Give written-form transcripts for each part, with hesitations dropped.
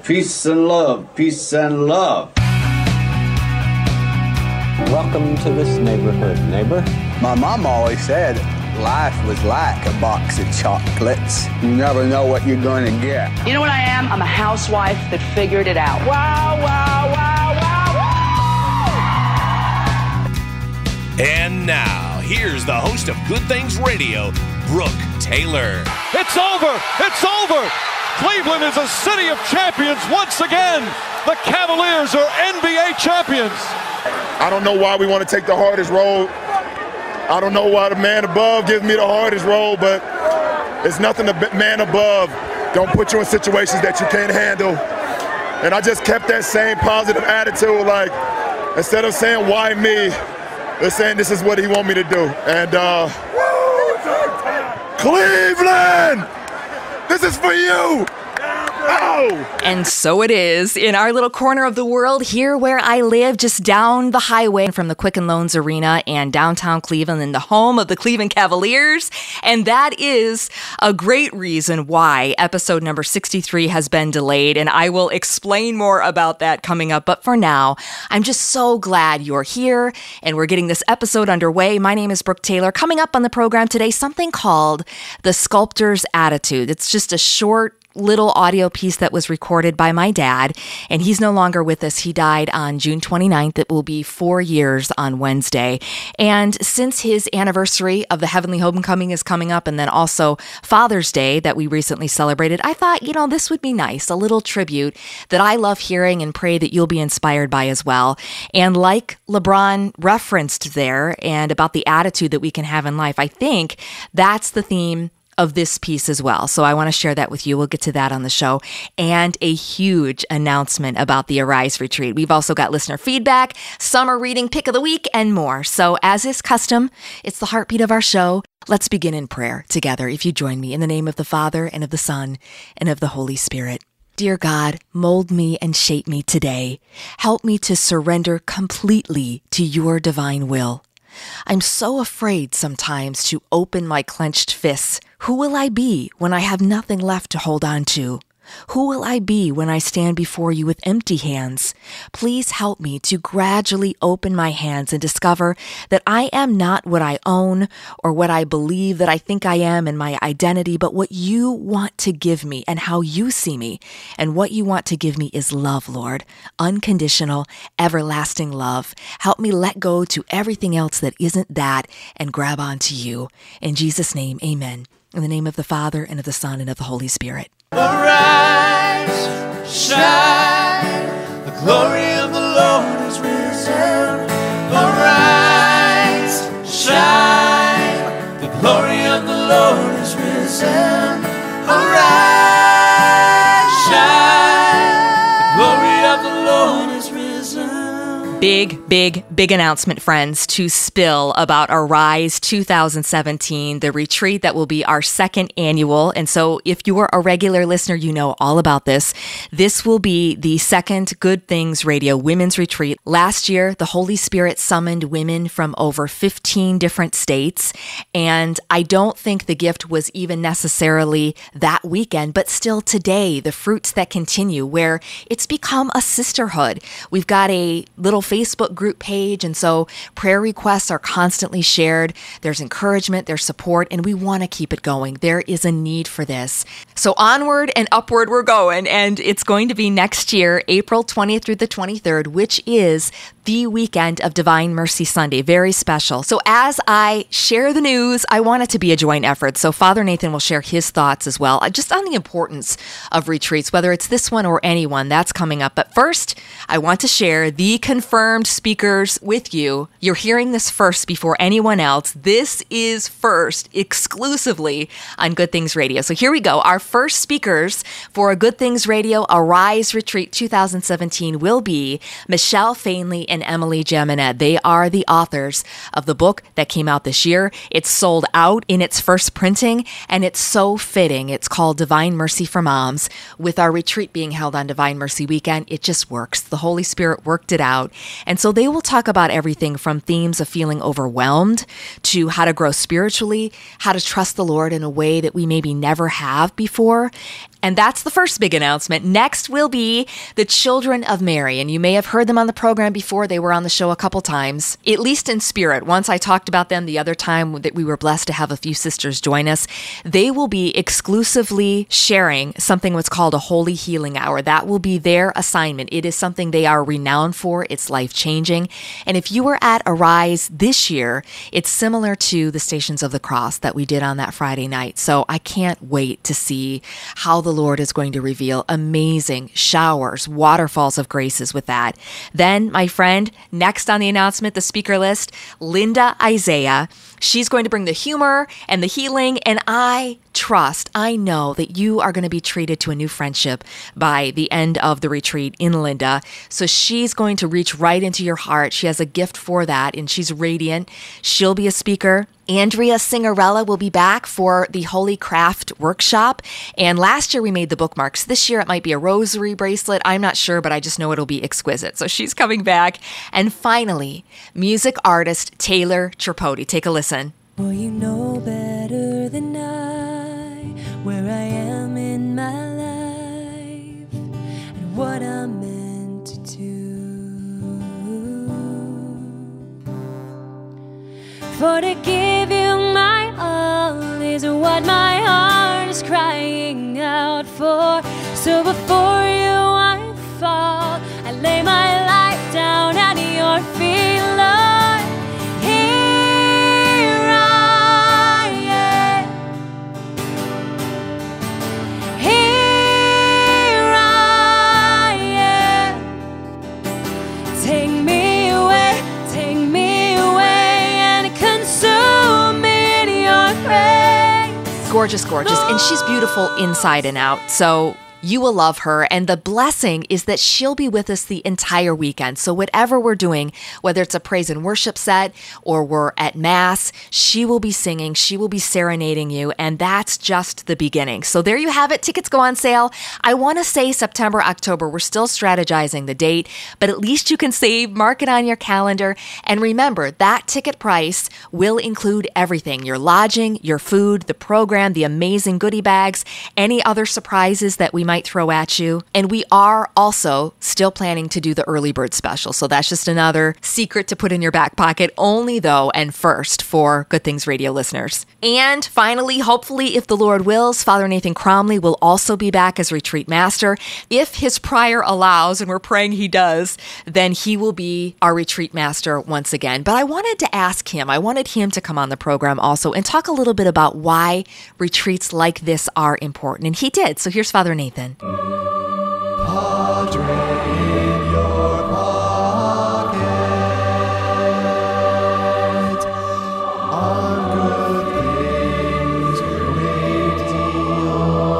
Peace and love. Peace and love. Welcome to this neighborhood, neighbor. My mom always said life was like a box of chocolates. You never know what you're going to get. You know what I am? I'm a housewife that figured it out. Wow, wow, wow, wow, wow! And now, here's the host of Good Things Radio, Brooke Taylor. It's over! It's over! Cleveland is a city of champions once again. The Cavaliers are NBA champions. I don't know why we want to take the hardest road. I don't know why the man above gives me the hardest road, but it's nothing the man above don't put you in situations that you can't handle. And I just kept that same positive attitude, like instead of saying why me, they're saying this is what he want me to do. And Cleveland, this is for you. Oh. And so it is in our little corner of the world here where I live, just down the highway from the Quicken Loans Arena and downtown Cleveland, and the home of the Cleveland Cavaliers. And that is a great reason why episode number 63 has been delayed. And I will explain more about that coming up. But for now, I'm just so glad you're here and we're getting this episode underway. My name is Brooke Taylor. Coming up on the program today, something called The Sculptor's Attitude. It's just a short little audio piece that was recorded by my dad, and he's no longer with us. He died on June 29th. It will be 4 years on Wednesday. And since his anniversary of the Heavenly Homecoming is coming up, and then also Father's Day that we recently celebrated, I thought, this would be nice, a little tribute that I love hearing and pray that you'll be inspired by as well. And like LeBron referenced there, and about the attitude that we can have in life, I think that's the theme of this piece as well. So I want to share that with you. We'll get to that on the show. And a huge announcement about the Arise Retreat. We've also got listener feedback, summer reading, pick of the week, and more. So as is custom, it's the heartbeat of our show. Let's begin in prayer together. If you join me in the name of the Father and of the Son and of the Holy Spirit. Dear God, mold me and shape me today. Help me to surrender completely to your divine will. I'm so afraid sometimes to open my clenched fists. Who will I be when I have nothing left to hold on to? Who will I be when I stand before you with empty hands? Please help me to gradually open my hands and discover that I am not what I own or what I believe that I think I am in my identity, but what you want to give me and how you see me. And what you want to give me is love, Lord. Unconditional, everlasting love. Help me let go to everything else that isn't that and grab onto you. In Jesus' name, amen. In the name of the Father and of the Son and of the Holy Spirit. Arise, shine, the glory of the Lord is risen. Arise, shine, the glory of the Lord is risen. Arise, shine, the glory of the Lord is risen. Big announcement, friends, to spill about Arise 2017, the retreat that will be our second annual. And so if you are a regular listener, you know all about this. This will be the second Good Things Radio Women's Retreat. Last year, the Holy Spirit summoned women from over 15 different states. And I don't think the gift was even necessarily that weekend, but still today, the fruits that continue, where it's become a sisterhood. We've got a little Facebook group page, and so prayer requests are constantly shared. There's encouragement, there's support, and we want to keep it going. There is a need for this. So onward and upward we're going, and it's going to be next year, April 20th through the 23rd, which is the weekend of Divine Mercy Sunday. Very special. So as I share the news, I want it to be a joint effort. So Father Nathan will share his thoughts as well, just on the importance of retreats, whether it's this one or any one that's coming up. But first, I want to share the confirmed speakers with you. You're hearing this first before anyone else. This is first exclusively on Good Things Radio. So here we go. Our first speakers for a Good Things Radio Arise Retreat 2017 will be Michelle Fainley and Emily Jaminet. They are the authors of the book that came out this year. It's sold out in its first printing, and it's so fitting. It's called Divine Mercy for Moms. With our retreat being held on Divine Mercy Weekend, it just works. The Holy Spirit worked it out. And so they will talk about everything from themes of feeling overwhelmed to how to grow spiritually, how to trust the Lord in a way that we maybe never have before, And that's the first big announcement. Next will be the Children of Mary. And you may have heard them on the program before. They were on the show a couple times, at least in spirit. Once I talked about them the other time that we were blessed to have a few sisters join us. They will be exclusively sharing something what's called a Holy Healing Hour. That will be their assignment. It is something they are renowned for. It's life-changing. And if you were at Arise this year, it's similar to the Stations of the Cross that we did on that Friday night. So I can't wait to see how the Lord is going to reveal amazing showers, waterfalls of graces with that. Then, my friend, next on the announcement, the speaker list, Linda Isaiah. She's going to bring the humor and the healing, and I know that you are going to be treated to a new friendship by the end of the retreat in Linda. So she's going to reach right into your heart. She has a gift for that, and she's radiant. She'll be a speaker. Andrea Singarella will be back for the Holy Craft Workshop. And last year we made the bookmarks. This year it might be a rosary bracelet. I'm not sure, but I just know it'll be exquisite. So she's coming back. And finally, music artist Taylor Tripodi. Take a listen. Well, you know better than I where I am in my life and what I'm meant to do. For to give you my all is what my heart is crying out for. So before you I fall, I lay my life down at your feet, Lord. Here I am. Here I am. Take me away, and consume me in your grace. Gorgeous, gorgeous. And she's beautiful inside and out. So you will love her. And the blessing is that she'll be with us the entire weekend. So whatever we're doing, whether it's a praise and worship set or we're at Mass, she will be singing, she will be serenading you. And that's just the beginning. So there you have it. Tickets go on sale. I want to say September, October. We're still strategizing the date, but at least you can save, mark it on your calendar. And remember, that ticket price will include everything: your lodging, your food, the program, the amazing goodie bags, any other surprises that we might throw at you. And we are also still planning to do the early bird special. So that's just another secret to put in your back pocket, only though and first for Good Things Radio listeners. And finally, hopefully, if the Lord wills, Father Nathan Cromley will also be back as retreat master. If his prior allows, and we're praying he does, then he will be our retreat master once again. But I wanted to ask him, I wanted him to come on the program also and talk a little bit about why retreats like this are important. And he did. So here's Father Nathan. Padre in your pocket, on Good Things Radio.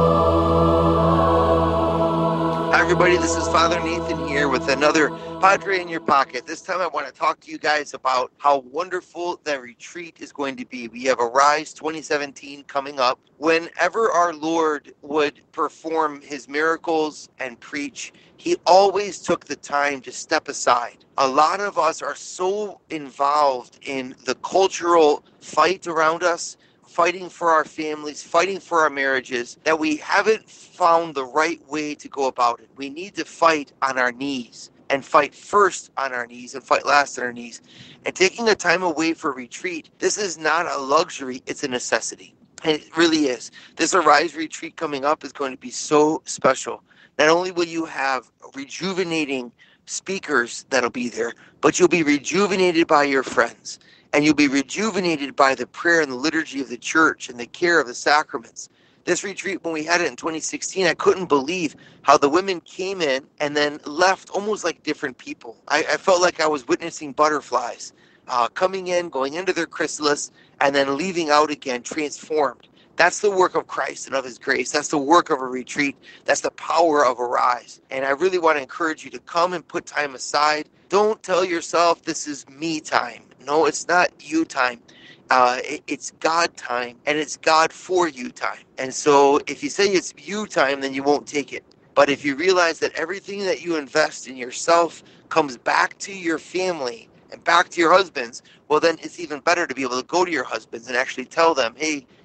Hi everybody, this is Father Nathan here with another Padre in your pocket. This time I want to talk to you guys about how wonderful the retreat is going to be. We have Arise 2017 coming up. Whenever our Lord would perform his miracles and preach, he always took the time to step aside. A lot of us are so involved in the cultural fight around us, fighting for our families, fighting for our marriages, that we haven't found the right way to go about it. We need to fight on our knees, and fight first on our knees and fight last on our knees. And taking a time away for retreat, this is not a luxury, it's a necessity. And it really is. This Arise retreat coming up is going to be so special. Not only will you have rejuvenating speakers that'll be there, but you'll be rejuvenated by your friends. And you'll be rejuvenated by the prayer and the liturgy of the church and the care of the sacraments. This retreat, when we had it in 2016, I couldn't believe how the women came in and then left almost like different people. I felt like I was witnessing butterflies coming in, going into their chrysalis, and then leaving out again, transformed. That's the work of Christ and of his grace. That's the work of a retreat. That's the power of Arise. And I really want to encourage you to come and put time aside. Don't tell yourself this is me time. No, it's not you time. It's God time, and it's God for you time. And so if you say it's you time, then you won't take it. But if you realize that everything that you invest in yourself comes back to your family and back to your husbands, well, then it's even better to be able to go to your husbands and actually tell them, hey,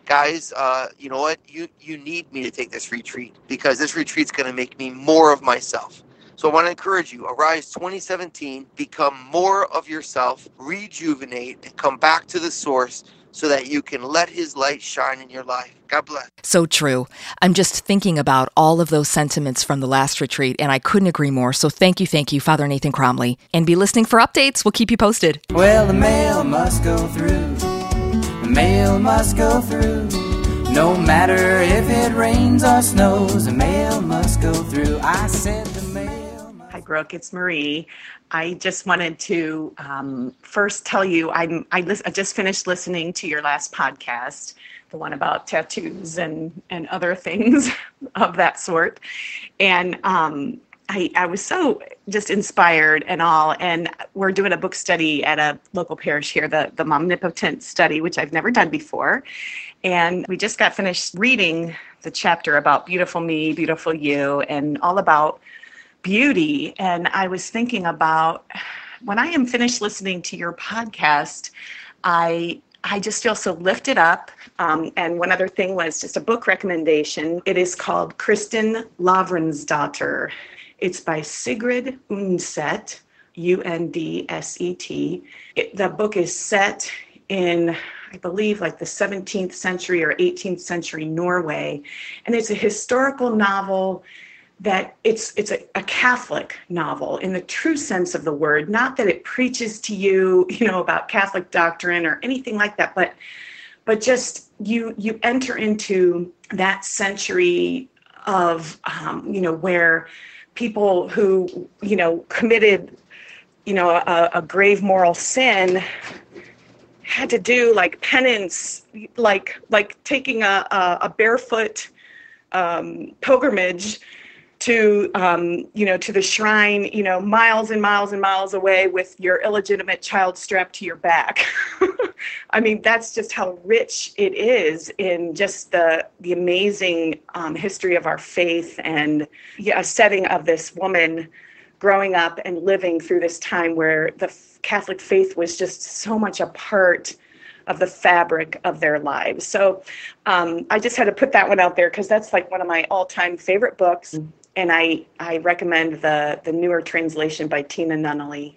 guys, you know what? You need me to take this retreat, because this retreat's going to make me more of myself. So I want to encourage you, Arise 2017, become more of yourself, rejuvenate, and come back to the source so that you can let his light shine in your life. God bless. So true. I'm just thinking about all of those sentiments from the last retreat, and I couldn't agree more. So thank you, Father Nathan Cromly. And be listening for updates. We'll keep you posted. Well, the mail must go through. The mail must go through. No matter if it rains or snows, the mail must go through. I said the mail. Hi, Brooke. It's Marie. I just wanted to first tell you I just finished listening to your last podcast, the one about tattoos and other things of that sort. And I was so just inspired and all. And we're doing a book study at a local parish here, the Momnipotent study, which I've never done before. And we just got finished reading the chapter about beautiful me, beautiful you, and all about beauty. And I was thinking about when I am finished listening to your podcast, I just feel so lifted up. And one other thing was just a book recommendation. It is called Kristin Lavransdatter. It's by Sigrid Undset, Undset. The book is set in, I believe, like the 17th century or 18th century Norway. And it's a historical novel that it's a Catholic novel in the true sense of the word, not that it preaches to you, about Catholic doctrine or anything like that, but just you enter into that century of, where people who, committed, a grave moral sin had to do like penance, like taking a barefoot pilgrimage to, to the shrine, miles and miles and miles away with your illegitimate child strapped to your back. I mean, that's just how rich it is in just the amazing history of our faith and a setting of this woman growing up and living through this time where the Catholic faith was just so much a part of the fabric of their lives. So I just had to put that one out there because that's like one of my all-time favorite books. And I recommend the newer translation by Tina Nunnally.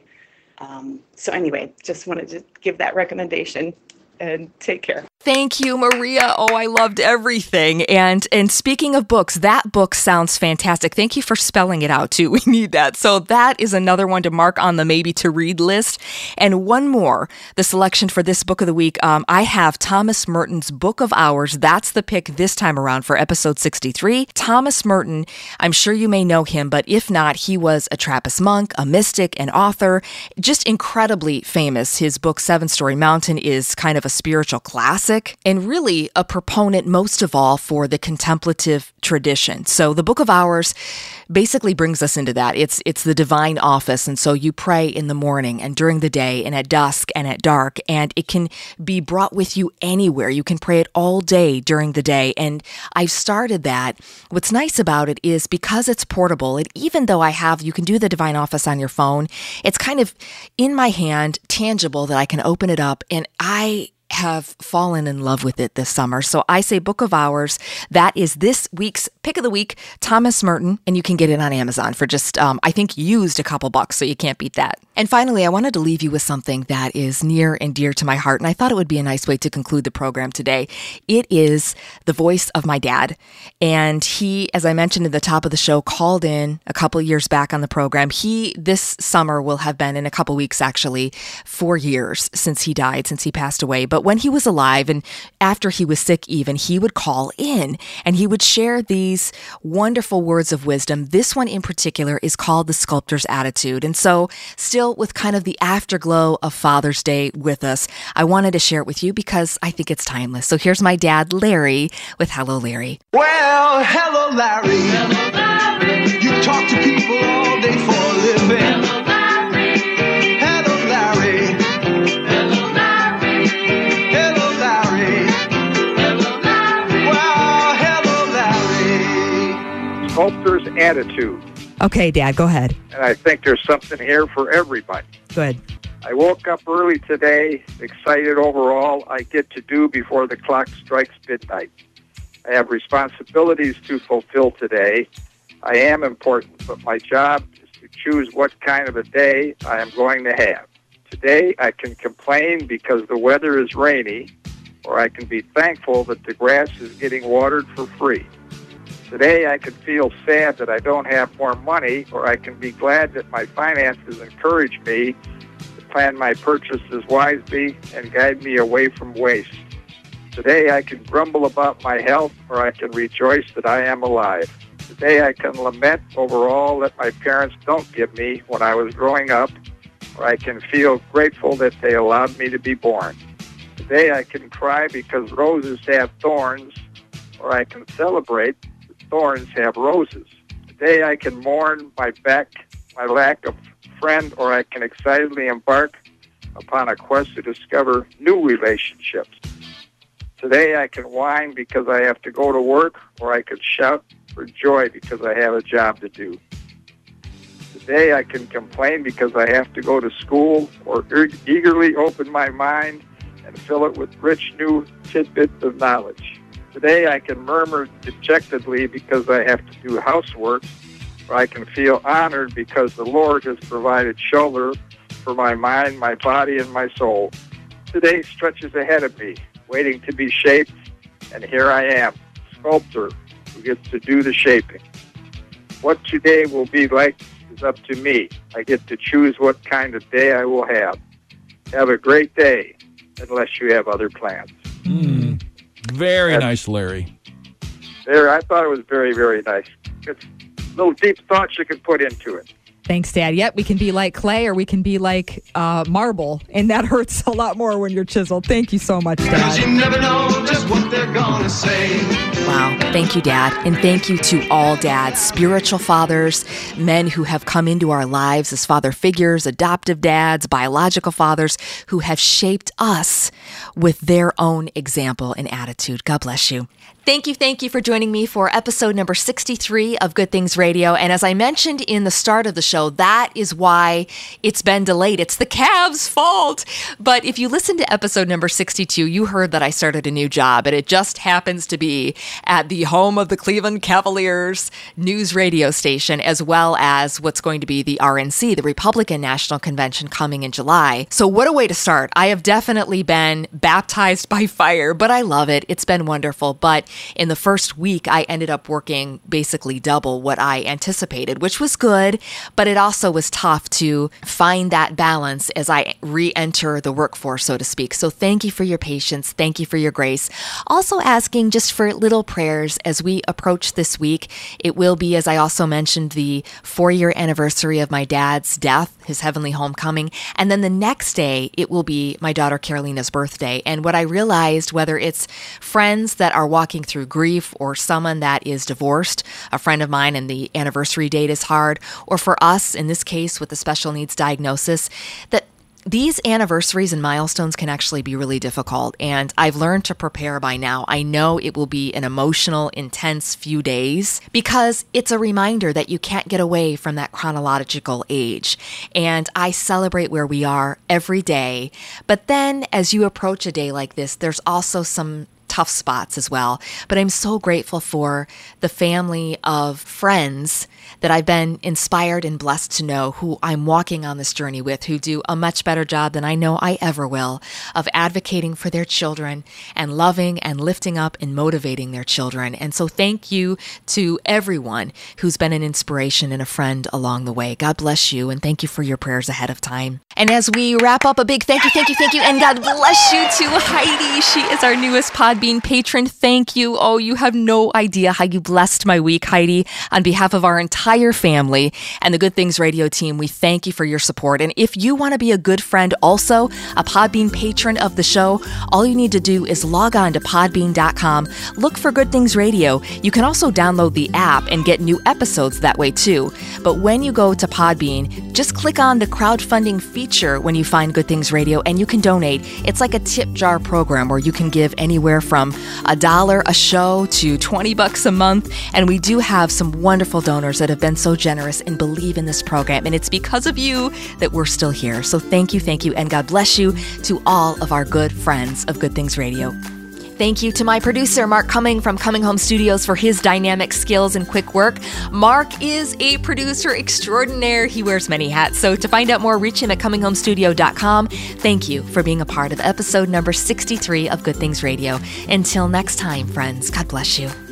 So anyway, just wanted to give that recommendation and take care. Thank you, Maria. Oh, I loved everything. And speaking of books, that book sounds fantastic. Thank you for spelling it out, too. We need that. So that is another one to mark on the maybe to read list. And one more, the selection for this book of the week. I have Thomas Merton's Book of Hours. That's the pick this time around for episode 63. Thomas Merton, I'm sure you may know him, but if not, he was a Trappist monk, a mystic, an author, just incredibly famous. His book, Seven Storey Mountain, is kind of a spiritual classic. And really a proponent most of all for the contemplative tradition. So the Book of Hours basically brings us into that. It's the divine office. And so you pray in the morning and during the day and at dusk and at dark, and it can be brought with you anywhere. You can pray it all day during the day. And I've started that. What's nice about it is because it's portable, and even though you can do the divine office on your phone, it's kind of in my hand, tangible, that I can open it up, and I have fallen in love with it this summer. So I say Book of Hours. That is this week's pick of the week, Thomas Merton, and you can get it on Amazon for just, I think, used a couple bucks, so you can't beat that. And finally, I wanted to leave you with something that is near and dear to my heart, and I thought it would be a nice way to conclude the program today. It is the voice of my dad, and he, as I mentioned at the top of the show, called in a couple years back on the program. He, this summer, will have been, in a couple weeks actually, 4 years since he died, since he passed away. But when he was alive and after he was sick even, he would call in and he would share these wonderful words of wisdom. This one in particular is called The Sculptor's Attitude. And so still with kind of the afterglow of Father's Day with us, I wanted to share it with you because I think it's timeless. So here's my dad, Larry, with Hello, Larry. Well, hello, Larry. Hello, Larry. You talk to people all day for a living. Hello, Larry. Hello, Larry. Hello, Larry. Hello, Larry. Hello, Larry. Well, hello, Larry. Sculptor's Attitude. Okay, Dad, go ahead. And I think there's something here for everybody. Good. I woke up early today, excited overall. I get to do before the clock strikes midnight. I have responsibilities to fulfill today. I am important, but my job is to choose what kind of a day I am going to have. Today, I can complain because the weather is rainy, or I can be thankful that the grass is getting watered for free. Today, I can feel sad that I don't have more money, or I can be glad that my finances encourage me to plan my purchases wisely and guide me away from waste. Today, I can grumble about my health, or I can rejoice that I am alive. Today, I can lament over all that my parents don't give me when I was growing up, or I can feel grateful that they allowed me to be born. Today, I can cry because roses have thorns, or I can celebrate that thorns have roses. Today, I can mourn my lack of friend, or I can excitedly embark upon a quest to discover new relationships. Today, I can whine because I have to go to work, or I can shout for joy because I have a job to do. Today, I can complain because I have to go to school, or eagerly open my mind and fill it with rich new tidbits of knowledge. Today, I can murmur dejectedly because I have to do housework, or I can feel honored because the Lord has provided shelter for my mind, my body, and my soul. Today stretches ahead of me, waiting to be shaped, and here I am, sculptor who gets to do the shaping. What today will be like is up to me. I get to choose what kind of day I will have. Have a great day, unless you have other plans. Very nice, Larry. There, I thought it was very, very nice. It's little deep thoughts you can put into it. Thanks, Dad. Yep, we can be like clay or we can be like marble, and that hurts a lot more when you're chiseled. Thank you so much, Dad. You never know just what they're gonna say. Wow. Thank you, Dad. And thank you to all dads, spiritual fathers, men who have come into our lives as father figures, adoptive dads, biological fathers who have shaped us with their own example and attitude. God bless you. Thank you for joining me for episode number 63 of Good Things Radio. And as I mentioned in the start of the show, that is why it's been delayed. It's the Cavs' fault. But if you listened to episode number 62, you heard that I started a new job, and it just happens to be at the home of the Cleveland Cavaliers news radio station, as well as what's going to be the RNC, the Republican National Convention, coming in July. So what a way to start. I have definitely been baptized by fire, but I love it. It's been wonderful. But in the first week, I ended up working basically double what I anticipated, which was good, but it also was tough to find that balance as I re-enter the workforce, so to speak. So thank you for your patience. Thank you for your grace. Also asking just for little prayers as we approach this week. It will be, as I also mentioned, the 4-year anniversary of my dad's death, his heavenly homecoming. And then the next day, it will be my daughter Carolina's birthday. And what I realized, whether it's friends that are walking through grief, or someone that is divorced, a friend of mine, and the anniversary date is hard, or for us, in this case, with a special needs diagnosis, that these anniversaries and milestones can actually be really difficult, and I've learned to prepare by now. I know it will be an emotional, intense few days because it's a reminder that you can't get away from that chronological age, and I celebrate where we are every day. But then as you approach a day like this, there's also some tough spots as well. But I'm so grateful for the family of friends that I've been inspired and blessed to know, who I'm walking on this journey with, who do a much better job than I know I ever will of advocating for their children and loving and lifting up and motivating their children. And so thank you to everyone who's been an inspiration and a friend along the way. God bless you, and thank you for your prayers ahead of time. And as we wrap up, a big thank you, and God bless you to Heidi. She is our newest Podbean patron. Thank you. Oh, you have no idea how you blessed my week, Heidi. On behalf of our entire family and the Good Things Radio team, we thank you for your support. And if you want to be a good friend, also a Podbean patron of the show, all you need to do is log on to podbean.com, look for Good Things Radio. You can also download the app and get new episodes that way too. But when you go to Podbean, just click on the crowdfunding feature when you find Good Things Radio, and you can donate. It's like a tip jar program where you can give anywhere from from $1 a show to $20 a month. And we do have some wonderful donors that have been so generous and believe in this program. And it's because of you that we're still here. So thank you, and God bless you to all of our good friends of Good Things Radio. Thank you to my producer, Mark Cumming from Coming Home Studios, for his dynamic skills and quick work. Mark is a producer extraordinaire. He wears many hats. So to find out more, reach him at cominghomestudio.com. Thank you for being a part of episode number 63 of Good Things Radio. Until next time, friends, God bless you.